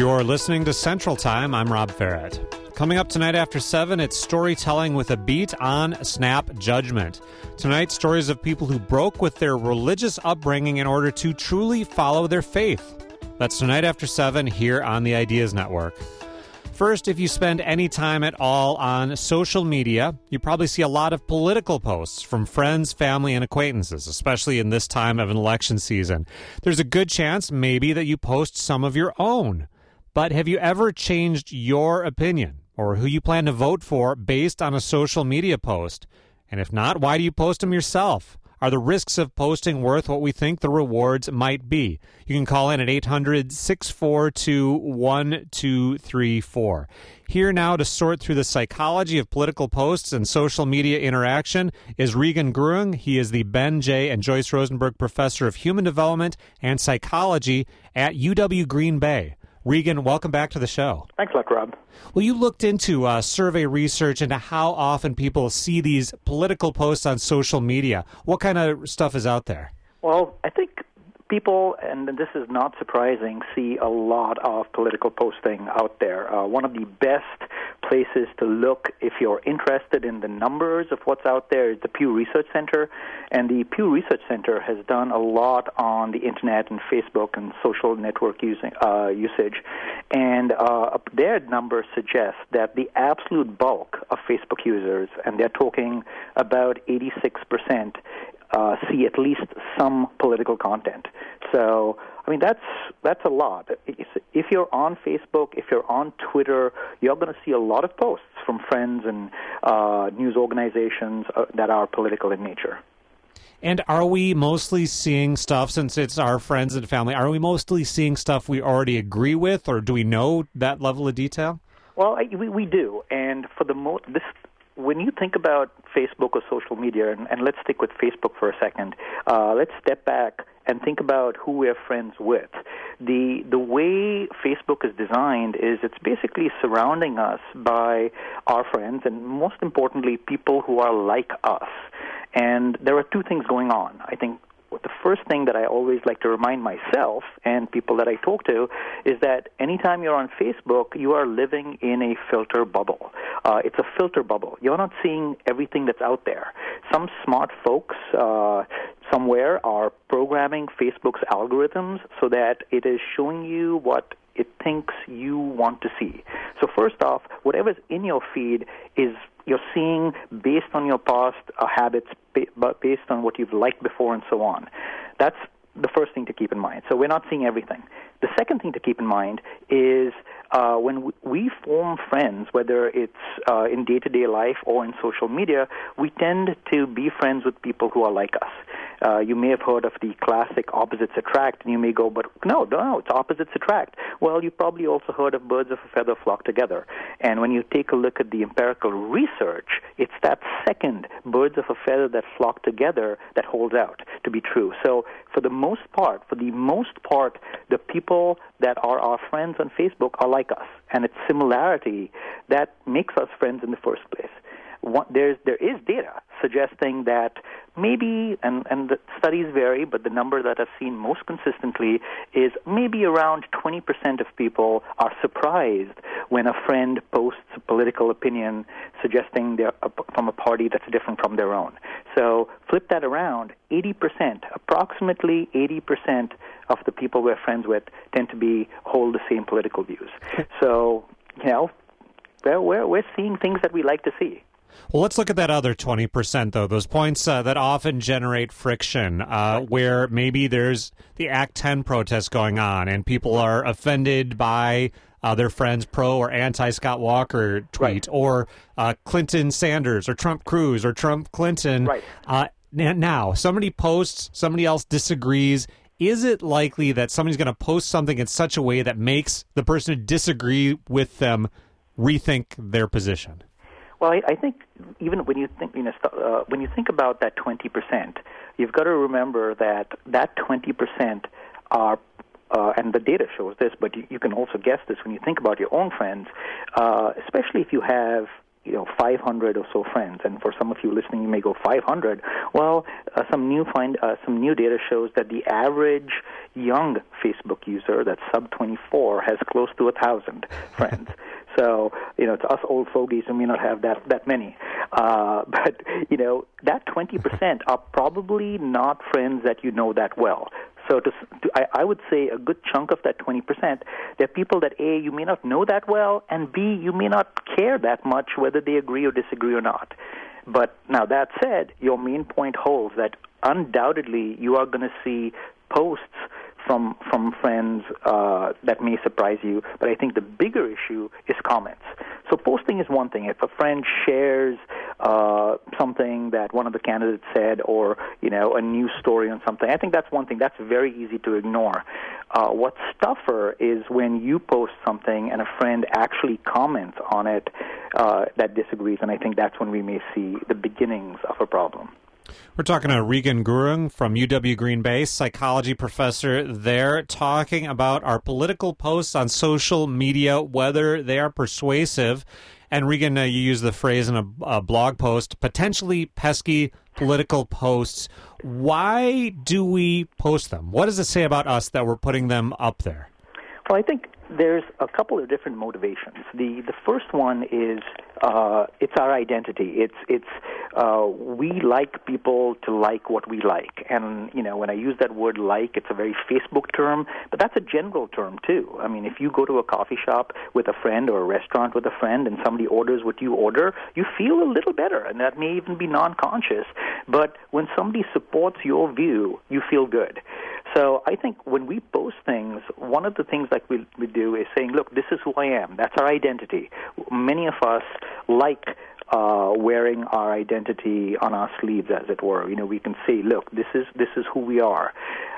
You're listening to Central Time. I'm Rob Farrett. Coming up tonight after 7, it's storytelling with a beat on Snap Judgment. Tonight, stories of people who broke with their religious upbringing in order to truly follow their faith. That's tonight after 7 here on the Ideas Network. First, if you spend any time at all on social media, you probably see a lot of political posts from friends, family, and acquaintances, especially in this time of an election season. There's a good chance maybe that you post some of your own. But have you ever changed your opinion or who you plan to vote for based on a social media post? And if not, why do you post them yourself? Are the risks of posting worth what we think the rewards might be? You can call in at 800-642-1234. Here now to sort through the psychology of political posts and social media interaction is Regan Gruing. He is the Ben J. and Joyce Rosenberg Professor of Human Development and Psychology at UW Green Bay. Regan, welcome back to the show. Thanks a lot, Rob. Well, you looked into survey research into how often people see these political posts on social media. What kind of stuff is out there? Well, I think people, and this is not surprising, see a lot of political posting out there. One of the best places to look if you're interested in the numbers of what's out there is the Pew Research Center. And the Pew Research Center has done a lot on the Internet and Facebook and social network usage. And their numbers suggest that the absolute bulk of Facebook users, and they're talking about 86%, see at least some political content. So, I mean, that's a lot. If you're on Facebook, if you're on Twitter, you're going to see a lot of posts from friends and news organizations that are political in nature. And are we mostly seeing stuff, since it's our friends and family, are we mostly seeing stuff we already agree with, or do we know that level of detail? Well, we do. And for the when you think about Facebook or social media, and let's stick with Facebook for a second, let's step back and think about who we're friends with. The way Facebook is designed is it's basically surrounding us by our friends and, most importantly, people who are like us. And there are two things going on. I think the first thing that I always like to remind myself and people that I talk to is that anytime you're on Facebook, you are living in a filter bubble. It's a filter bubble. You're not seeing everything that's out there. Some smart folks somewhere are programming Facebook's algorithms so that it is showing you what it thinks you want to see. So first off, whatever's in your feed is you're seeing based on your past habits, based on what you've liked before and so on. That's the first thing to keep in mind. So we're not seeing everything. The second thing to keep in mind is when we form friends, whether it's in day-to-day life or in social media, we tend to be friends with people who are like us. You may have heard of the classic opposites attract, and you may go, but no, it's opposites attract. Well, you probably also heard of birds of a feather flock together. And when you take a look at the empirical research, it's that second, birds of a feather that flock together, that holds out to be true. So for the most part, the people that are our friends on Facebook are like us. And it's similarity that makes us friends in the first place. There is data suggesting that maybe, and the studies vary, but the number that I've seen most consistently is maybe around 20% of people are surprised when a friend posts a political opinion suggesting they're from a party that's different from their own. So flip that around, approximately 80% of the people we're friends with tend to hold the same political views. So, we're seeing things that we like to see. Well, let's look at that other 20%, though, those points that often generate friction, where maybe there's the Act 10 protest going on and people are offended by their friend's pro or anti-Scott Walker tweet, or Clinton Sanders or Trump Cruz or Trump Clinton. Right. Now, somebody posts, somebody else disagrees. Is it likely that somebody's going to post something in such a way that makes the person who disagree with them rethink their position? Well, I think even when you think about that 20%, you've got to remember that 20% are, and the data shows this, but you can also guess this when you think about your own friends, especially if you have 500 or so friends, and for some of you listening, you may go 500. Well, some new data shows that the average young Facebook user that's sub 24 has close to 1,000 friends. So, to us old fogies who may not have that many. But, that 20% are probably not friends that you know that well. So I would say a good chunk of that 20%, they're people that, A, you may not know that well, and B, you may not care that much whether they agree or disagree or not. But now that said, your main point holds that undoubtedly you are going to see posts from friends that may surprise you, but I think the bigger issue is comments. So posting is one thing. If a friend shares something that one of the candidates said, or a news story on something, I think that's one thing. That's very easy to ignore. What's tougher is when you post something and a friend actually comments on it that disagrees, and I think that's when we may see the beginnings of a problem. We're talking to Regan Gurung from UW Green Bay, psychology professor there, talking about our political posts on social media, whether they are persuasive. And Regan, you use the phrase in a blog post, potentially pesky political posts. Why do we post them? What does it say about us that we're putting them up there? Well, I think there's a couple of different motivations. The first one is it's our identity. It's we like people to like what we like, and when I use that word "like," it's a very Facebook term, but that's a general term too. I mean, if you go to a coffee shop with a friend or a restaurant with a friend, and somebody orders what you order, you feel a little better, and that may even be non-conscious. But when somebody supports your view, you feel good. So I think when we post things, one of the things that we do is saying, look, this is who I am. That's our identity. Many of us like wearing our identity on our sleeves, as it were. We can say, look, this is who we are.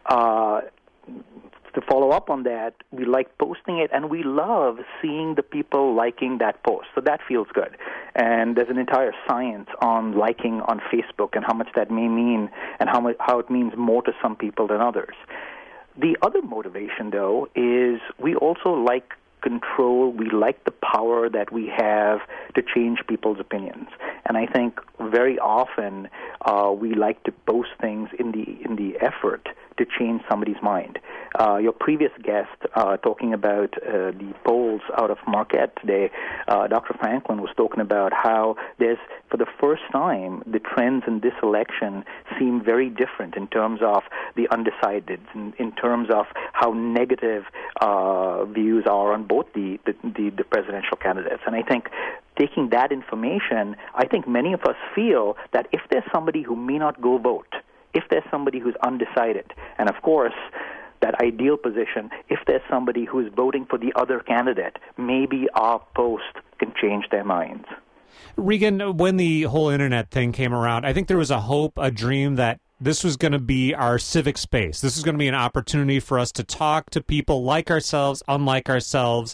To follow up on that, we like posting it, and we love seeing the people liking that post. So that feels good. And there's an entire science on liking on Facebook and how much that may mean, and how it means more to some people than others. The other motivation, though, is we also like control. We like the power that we have to change people's opinions. And I think very often we like to post things in the effort to change somebody's mind. Your previous guest talking about the polls out of Marquette today, Dr. Franklin was talking about how there's, for the first time, the trends in this election seem very different in terms of the undecideds, in terms of how negative views are on both the presidential candidates. And I think taking that information, I think many of us feel that if there's somebody who may not go vote, if there's somebody who's undecided, and of course, that ideal position, if there's somebody who's voting for the other candidate, maybe our post can change their minds. Regan, when the whole internet thing came around, I think there was a hope, a dream that this was going to be our civic space. This is going to be an opportunity for us to talk to people like ourselves, unlike ourselves,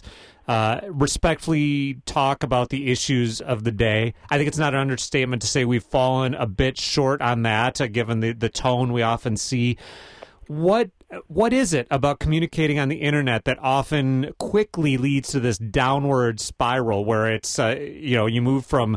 respectfully talk about the issues of the day. I think it's not an understatement to say we've fallen a bit short on that, given the tone we often see. What is it about communicating on the internet that often quickly leads to this downward spiral where it's you move from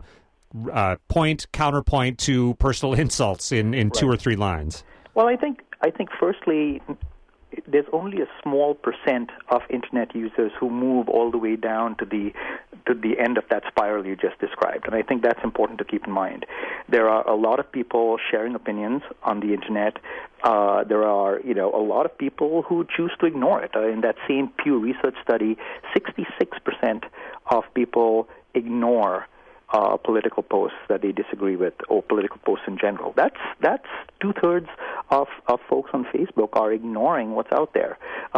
point, counterpoint to personal insults in right. 2 or 3 lines? Well, I think firstly, there's only a small percent of internet users who move all the way down to the end of that spiral you just described, and I think that's important to keep in mind. There are a lot of people sharing opinions on the internet. There are a lot of people who choose to ignore it. In that same Pew Research study, 66% of people ignore political posts that they disagree with, or political posts in general. That's 2/3 of folks on Facebook are ignoring what's out there.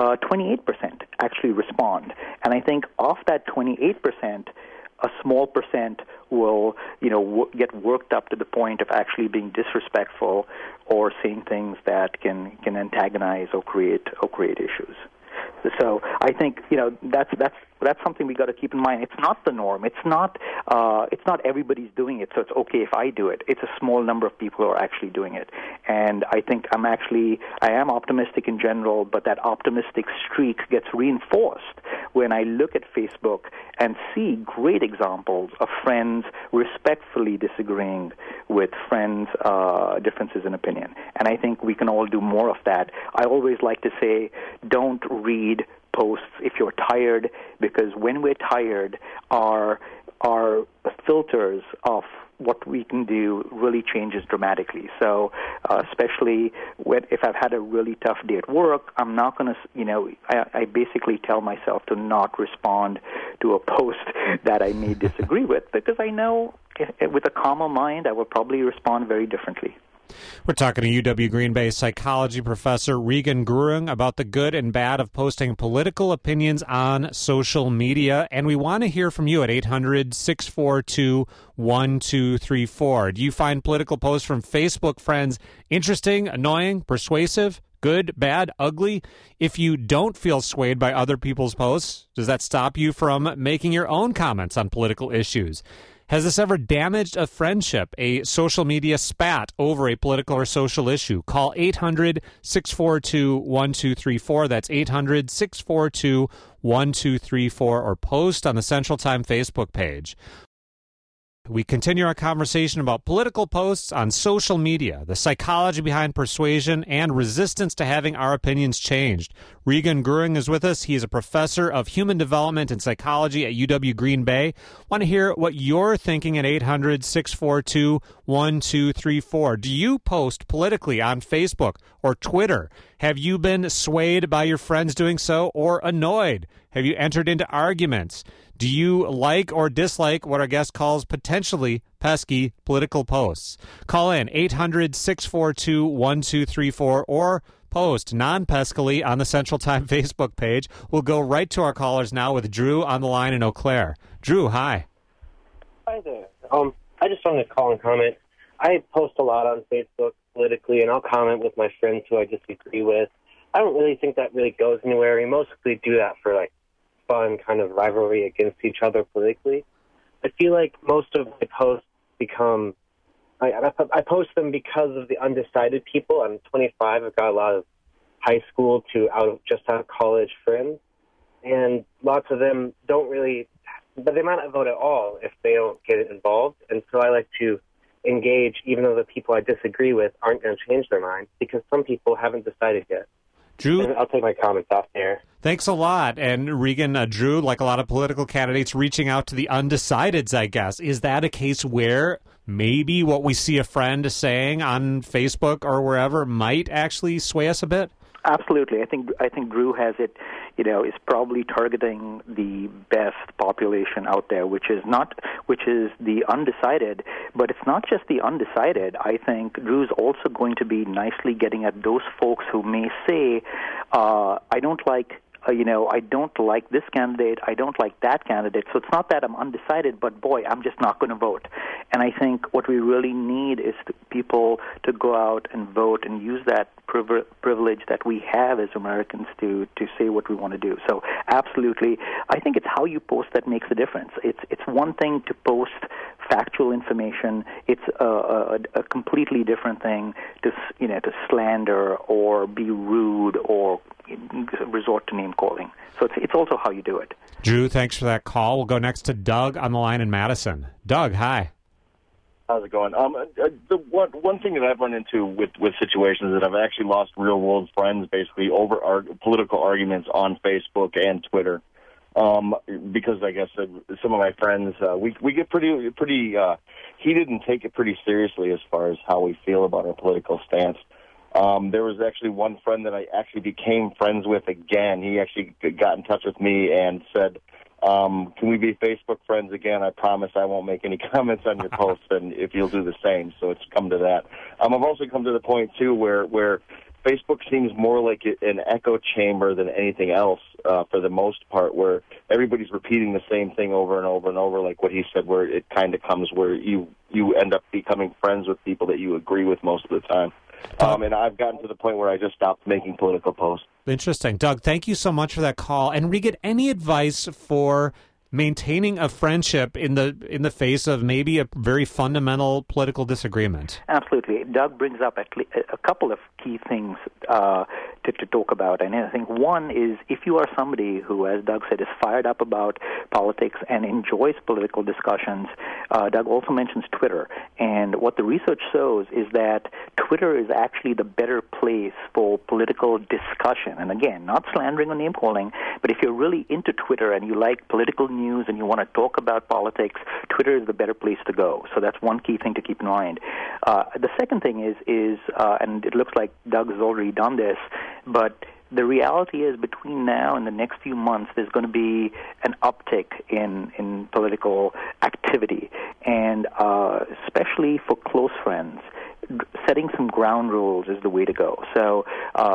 28% actually respond, and I think of that 28%, a small percent will get worked up to the point of actually being disrespectful or saying things that can antagonize or create issues. So I think that's So that's something we got to keep in mind. It's not the norm. It's not everybody's doing it, so it's okay if I do it. It's a small number of people who are actually doing it. And I think I am optimistic in general, but that optimistic streak gets reinforced when I look at Facebook and see great examples of friends respectfully disagreeing with friends' differences in opinion. And I think we can all do more of that. I always like to say, don't read posts if you're tired, because when we're tired, our filters of what we can do really changes dramatically. So especially if I've had a really tough day at work, I'm not going to, I basically tell myself to not respond to a post that I may disagree with, because I know with a calmer mind I will probably respond very differently. We're talking to UW Green Bay psychology professor Regan Gurung about the good and bad of posting political opinions on social media. And we want to hear from you at 800-642-1234. Do you find political posts from Facebook friends interesting, annoying, persuasive, good, bad, ugly? If you don't feel swayed by other people's posts, does that stop you from making your own comments on political issues? Has this ever damaged a friendship, a social media spat over a political or social issue? Call 800-642-1234. That's 800-642-1234, or post on the Central Time Facebook page. We continue our conversation about political posts on social media, the psychology behind persuasion, and resistance to having our opinions changed. Regan Gurung is with us. He is a professor of human development and psychology at UW Green Bay. Want to hear what you're thinking at 800-642-1234. Do you post politically on Facebook or Twitter? Have you been swayed by your friends doing so, or annoyed? Have you entered into arguments? Do you like or dislike what our guest calls potentially pesky political posts? Call in 800-642-1234 or post non-peskily on the Central Time Facebook page. We'll go right to our callers now with Drew on the line in Eau Claire. Drew, hi. Hi there. I just wanted to call and comment. I post a lot on Facebook politically, and I'll comment with my friends who I disagree with. I don't really think that really goes anywhere. We mostly do that for, fun kind of rivalry against each other politically. I feel like most of my posts become... I post them because of the undecided people. I'm 25. I've got a lot of high school to out of college friends, and lots of them don't really... But they might not vote at all if they don't get involved, and so I like to engage, even though the people I disagree with aren't going to change their mind, because some people haven't decided yet. Drew, and I'll take my comments off there. Thanks a lot. And Regan, Drew, like a lot of political candidates, reaching out to the undecideds, I guess. Is that a case where maybe what we see a friend saying on Facebook or wherever might actually sway us a bit? Absolutely. I think Drew has it, is probably targeting the best population out there, which is the undecided. But it's not just the undecided. I think Drew's also going to be nicely getting at those folks who may say, I don't like this candidate, I don't like that candidate. So it's not that I'm undecided, but boy, I'm just not going to vote. And I think what we really need is people to go out and vote and use that privilege that we have as Americans to say what we want to do. So absolutely, I think it's how you post that makes a difference. It's one thing to post factual information. It's a completely different thing to slander or be rude or resort to name calling. So it's also how you do it. Drew, thanks for that call. We'll go next to Doug on the line in Madison. Doug, hi. How's it going? The one thing that I've run into with situations is that I've actually lost real-world friends basically over political arguments on Facebook and Twitter. Because I guess some of my friends, we get pretty heated and take it pretty seriously as far as how we feel about our political stance. There was actually one friend that I actually became friends with again. He actually got in touch with me and said, can we be Facebook friends again? I promise I won't make any comments on your posts, and if you'll do the same. So it's come to that. I've also come to the point, too, where Facebook seems more like an echo chamber than anything else for the most part, where everybody's repeating the same thing over and over and over, like what he said, where it kind of comes where you end up becoming friends with people that you agree with most of the time. And I've gotten to the point where I just stopped making political posts. Interesting. Doug, thank you so much for that call. And Regan, any advice for maintaining a friendship in the face of maybe a very fundamental political disagreement? Absolutely. Doug brings up a couple of key things to talk about. And I think one is, if you are somebody who, as Doug said, is fired up about politics and enjoys political discussions, Doug also mentions Twitter. And what the research shows is that Twitter is actually the better place for political discussion. And again, not slandering or name-calling, but if you're really into Twitter and you like political news and you want to talk about politics, Twitter is the better place to go. So that's one key thing to keep in mind. The second thing is and it looks like Doug has already done this, but the reality is between now and the next few months, there's going to be an uptick in political activity, and especially for close friends, setting some ground rules is the way to go. So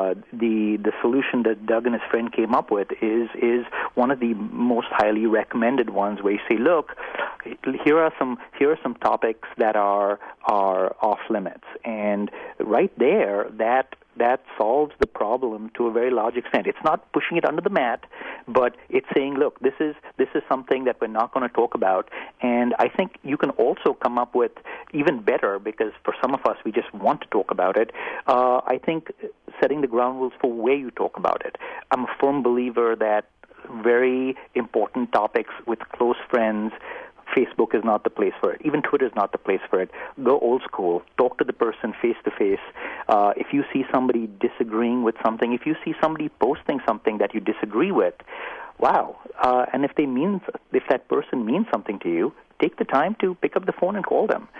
the solution that Doug and his friend came up with is one of the most highly recommended ones, where you say, look, here are some topics that are off limits, and right there that solves the problem to a very large extent. It's not pushing it under the mat, but it's saying, look, this is something that we're not going to talk about. And I think you can also come up with even better, because for some of us, we just want to talk about it. I think setting the ground rules for where you talk about it. I'm a firm believer that very important topics with close friends, Facebook is not the place for it. Even Twitter is not the place for it. Go old school. Talk to the person face to face. If you see somebody disagreeing with something, if you see somebody posting something that you disagree with, wow. And if that person means something to you, take the time to pick up the phone and call them,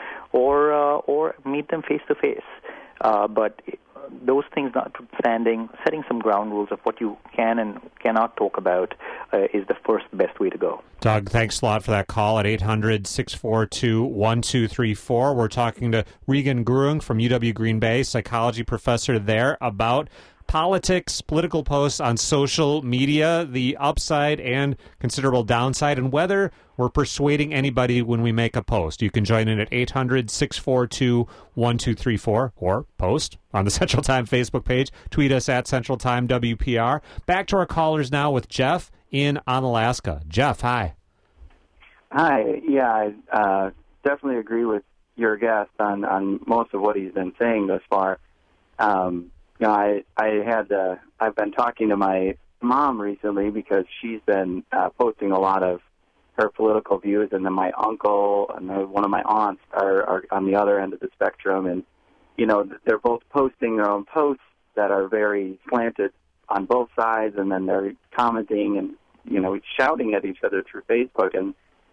or meet them face to face. But those things notwithstanding, setting some ground rules of what you can and cannot talk about is the first best way to go. Doug, thanks a lot for that call at 800-642-1234. We're talking to Regan Grung from UW Green Bay, psychology professor there, about politics, political posts on social media, the upside and considerable downside, and whether we're persuading anybody when we make a post. You can join in at 800-642-1234 or post on the Central Time Facebook page. Tweet us at Central Time WPR. Back to our callers now with Jeff in Onalaska. Jeff, hi. Hi. Yeah, I definitely agree with your guest on most of what he's been saying thus far. I've been talking to my mom recently because she's been posting a lot of her political views, and then my uncle and one of my aunts are on the other end of the spectrum, and they're both posting their own posts that are very slanted on both sides, and then they're commenting and shouting at each other through Facebook. And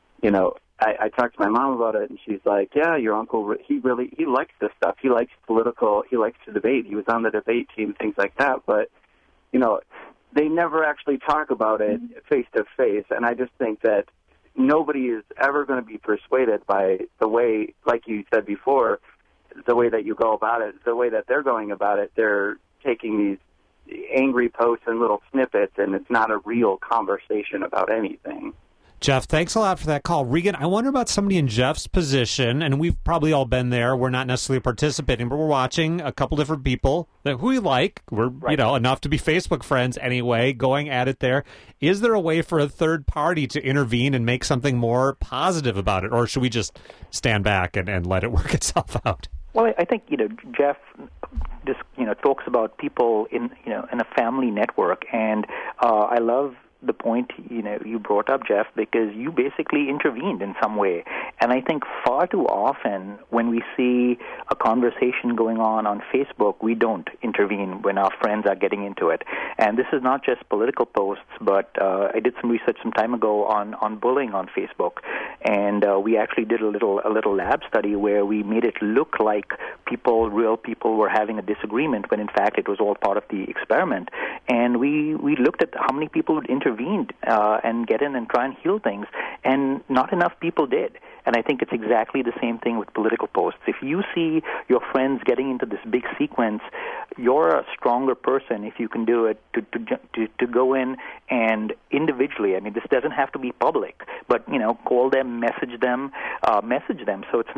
I talked to my mom about it, and she's like, yeah, your uncle, he likes this stuff. He likes he likes to debate. He was on the debate team, things like that. But, they never actually talk about it face to face. And I just think that nobody is ever going to be persuaded by the way, like you said before, the way that you go about it, the way that they're going about it. They're taking these angry posts and little snippets, and it's not a real conversation about anything. Jeff, thanks a lot for that call. Regan, I wonder about somebody in Jeff's position, and we've probably all been there. We're not necessarily participating, but we're watching a couple different people who we like. We're, enough to be Facebook friends anyway, going at it there. Is there a way for a third party to intervene and make something more positive about it, or should we just stand back and let it work itself out? Well, I think, Jeff just, talks about people in a family network, and I love the point you brought up, Jeff, because you basically intervened in some way. And I think far too often when we see a conversation going on Facebook, we don't intervene when our friends are getting into it. And this is not just political posts, but I did some research some time ago on bullying on Facebook, and we actually did a little lab study where we made it look like real people were having a disagreement, when in fact it was all part of the experiment. And we looked at how many people would intervene and get in and try and heal things, and not enough people did. And I think it's exactly the same thing with political posts. If you see your friends getting into this big sequence, you're a stronger person if you can do it to go in and individually. I mean, this doesn't have to be public, but call them, message them. So it's not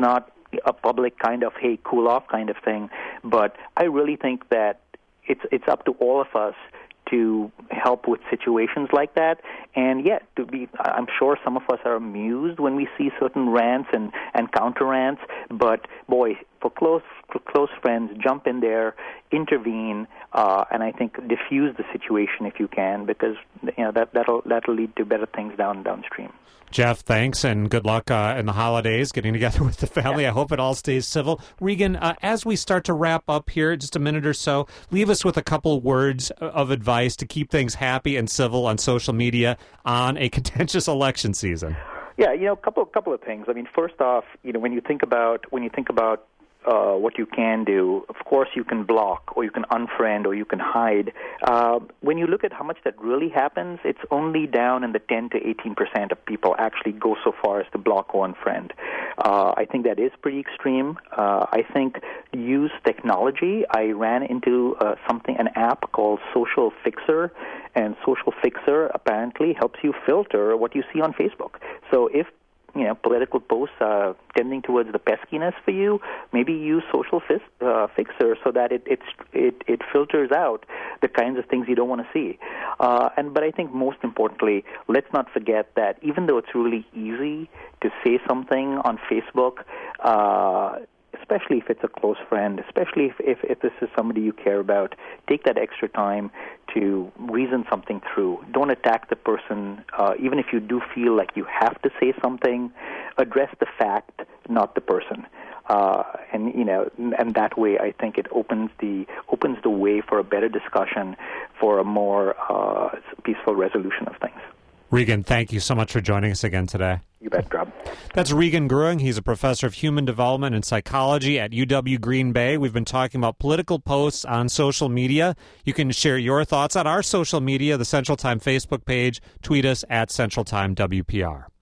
a public kind of, hey, cool off kind of thing. But I really think that it's up to all of us to help with situations like that. And yet, I'm sure some of us are amused when we see certain rants and counter rants. But boy, for close friends, jump in there, intervene, and I think diffuse the situation if you can, because that'll lead to better things downstream. Jeff, thanks, and good luck in the holidays, getting together with the family. I hope it all stays civil. Regan, as we start to wrap up here, just a minute or so, leave us with a couple words of advice to keep things happy and civil on social media on a contentious election season. Yeah, a couple of things. I mean, first off, when you think about what you can do, of course you can block or you can unfriend or you can hide. When you look at how much that really happens, it's only down in the 10 to 18% of people actually go so far as to block or unfriend. I think that is pretty extreme. I think use technology. I ran into an app called Social Fixer, and Social Fixer apparently helps you filter what you see on Facebook. So if political posts are tending towards the peskiness for you, maybe use Social Fixer so that it filters out the kinds of things you don't want to see. But I think most importantly, let's not forget that even though it's really easy to say something on Facebook, especially if it's a close friend, especially if this is somebody you care about, take that extra time to reason something through. Don't attack the person. Even if you do feel like you have to say something, address the fact, not the person. And that way, I think it opens the way for a better discussion, for a more peaceful resolution of things. Regan, thank you so much for joining us again today. You bet, Rob. That's Regan Gruing. He's a professor of human development and psychology at UW Green Bay. We've been talking about political posts on social media. You can share your thoughts on our social media, the Central Time Facebook page. Tweet us at Central Time WPR.